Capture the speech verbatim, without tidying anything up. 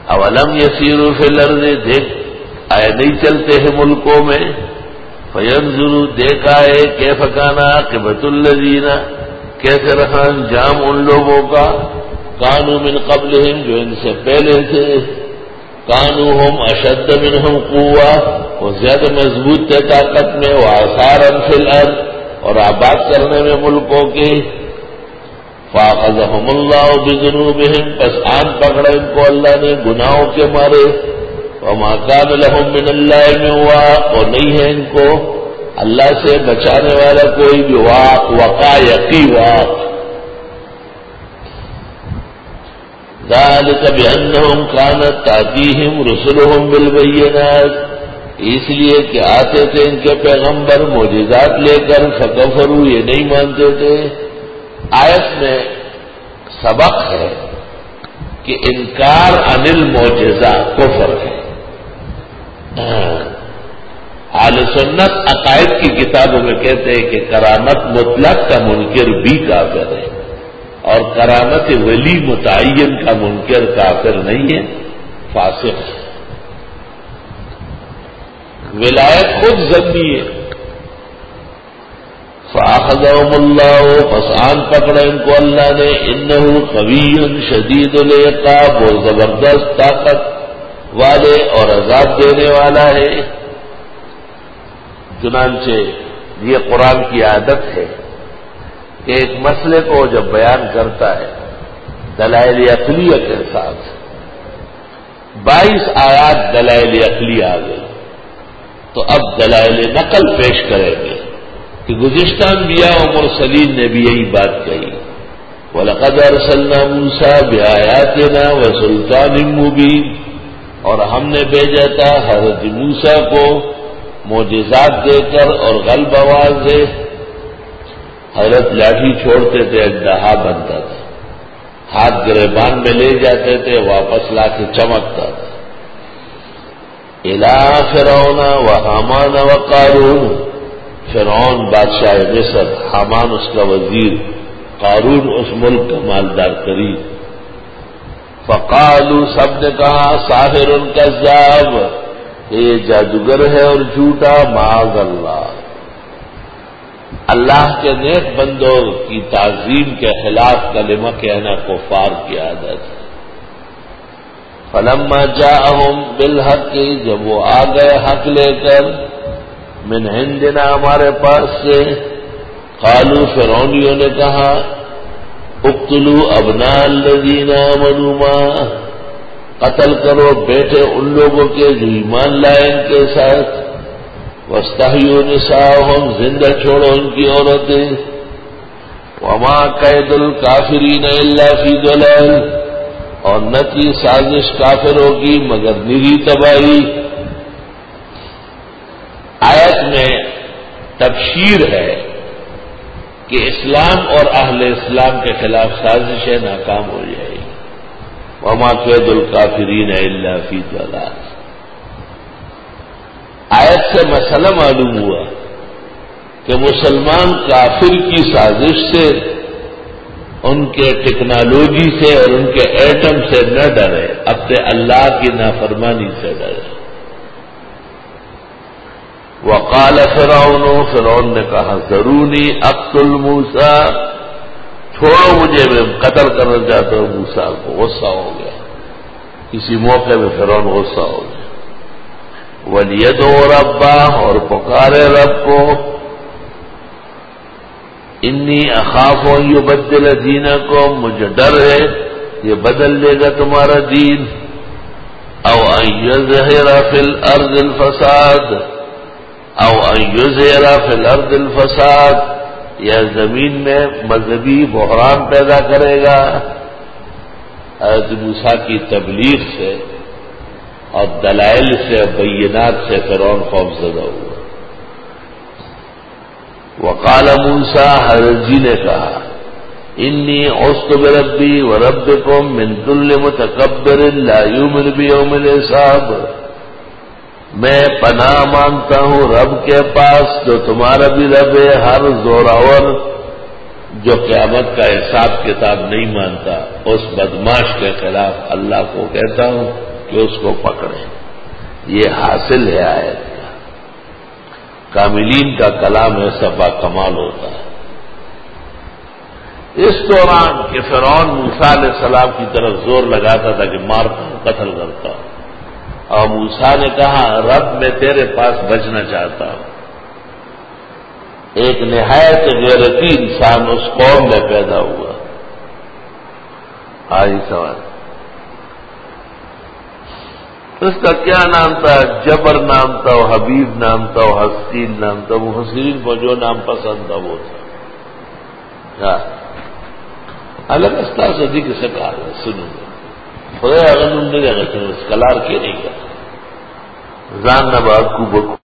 اولم یسیروا فی الارض، دیکھ آئے نہیں چلتے ہیں ملکوں میں، فینظروا دیکھا ہے کیف کان عاقبۃ الذین، کیسے رہا انجام ان لوگوں کا، کانوا من قبلہم جو ان سے پہلے تھے، کانوا ہم اشد منہم قوہ، وہ زیادہ مضبوط تھے طاقت میں، وآثارا فی الارض، اور آباد کرنے میں ملکوں کے، فاخذہم اللہ بذنوبہم، پس آن پکڑا ان کو اللہ نے گناہوں کے مارے، وما کان لہم من اللہ من واق، اور نہیں ہے ان کو اللہ سے بچانے والا کوئی بھی، واق وقا یقی واق، ذالک بانہم کانت تأتیہم رسلہم بالبینات، اس لیے کہ آتے تھے ان کے پیغمبر معجزات لے کر، فکفروا یہ نہیں مانتے تھے۔ آیت میں سبق ہے کہ انکار عن المعجزہ کفر ہے۔ اہل سنت عقائد کی کتابوں میں کہتے ہیں کہ کرامت مطلق کا منکر بھی کافر ہے، اور کرامت ولی متعین کا منکر کافر نہیں ہے، فاسق ہے۔ ولایت خود ذمی ہے۔ فاخذہم اللہ، پس آن پکڑا ان کو اللہ نے، انہ قوی شدید العقاب، وہ زبردست طاقت والے اور عذاب دینے والا ہے۔ چنانچہ یہ قرآن کی عادت ہے کہ ایک مسئلے کو جب بیان کرتا ہے دلائل عقلیہ کے ساتھ، بائیس آیات دلائل عقلی آ گئی، تو اب دلائل نقل پیش کریں گے کہ گزشتہ انبیاء و مرسلین نے بھی یہی بات کہی، وَلَقَدْ أَرْسَلْنَا مُوسَىٰ بِآيَاتِنَا وَسُلْطَانٍ مُّبِينٍ، اور ہم نے بھیجا تھا حضرت موسیٰ کو معجزات دے کر اور غلب واضح۔ حضرت لاٹھی چھوڑتے تھے اژدہا بنتا تھا، ہاتھ گریبان میں لے جاتے تھے واپس لا کے چمکتا تھا۔ اِلَىٰ فِرْعَوْنَ وَحَامَانَ وَقَارُونَ، فرعون بادشاہ مصر، حامان اس کا وزیر، قارون اس ملک کا مالدار ترین۔ فقالوا، سب نے کہا ساحر کذاب، یہ جادوگر ہے اور جھوٹا، معاذ اللہ۔ اللہ کے نیک بندوں کی تعظیم کے خلاف کلمہ کہنا کفار کی عادت ہے۔ فلما جاءہم بالحق، جب وہ آ گئے حق لے کر، من عندنا ہمارے پاس سے، قالوا فرعونیوں نے کہا، اقتلوا ابناء الذین آمنوا معہ، قتل کرو بیٹے ان لوگوں کے جو ایمان لائے ان کے ساتھ، واستحیوا نساءہم، زندہ چھوڑو ان کی عورتیں، وما کید الکافرین الا فی ضلال، اور نہ کی سازش کافروں کی مگر نری تباہی۔ آیت میں تبشیر ہے کہ اسلام اور اہل اسلام کے خلاف سازشیں ناکام ہو جائے گی۔ وما کید الکافرین الا فی ضلال۔ آیت سے مسئلہ معلوم ہوا کہ مسلمان کافر کی سازش سے، ان کے ٹیکنالوجی سے اور ان کے ایٹم سے نہ ڈرے، اپنے اللہ کی نافرمانی سے ڈرے۔ وقال فرعون، فرعون نے کہا، ذرونی اقتل موسیٰ، چھوڑو مجھے، میں قتل کرنا چاہتا ہوں موسیٰ کو۔ غصہ ہو گیا، کسی موقع میں فرعون غصہ ہو گیا۔ وَلْيَدْعُ رَبَّهُ، اور پکارے رب کو، انی اخاف ان یبدل دینکم، مجھے ڈر ہے یہ بدل دے گا تمہارا دین، او ان یظہر فی الارض الفساد، او ان یظہر فی الارض الفساد، یا زمین میں مذہبی بحران پیدا کرے گا۔ حضرت موسیٰ کی تبلیغ سے اور دلائل سے بینات سے فرعون خوف زدہ ہوا۔ وقال موسیٰ، حضرت جی نے کہا، انی عصت بربی وربکم من کل متکبر لا یؤمن بیوم الحساب، میں پناہ مانگتا ہوں رب کے پاس جو تمہارا بھی رب ہے، ہر زوراور جو قیامت کا حساب کتاب نہیں مانتا، اس بدماش کے خلاف اللہ کو کہتا ہوں کہ اس کو پکڑیں. یہ حاصل ہے آیت کا. کاملین کا کلام ایسا با کمال ہوتا ہے. اس دوران کہ فرعون موسیٰ علیہ السلام کی طرف زور لگاتا تھا کہ مارتا ہوں قتل کرتا ہوں، اور موسیٰ نے کہا رب میں تیرے پاس بچنا چاہتا ہوں. ایک نہایت غیرتی انسان اس قوم میں پیدا ہوا. آئی سوال اس کا کیا نام تھا؟ جبر نام تھا، حبیب نام تھا، حسین نام تھا. مفسرین کو جو نام پسند تھا وہ تھا. ہاں الگ استاد صدی کسے کہا سنوں گا خدا اگر انہوں نے کلار کے نہیں کہا زان نہ بات کو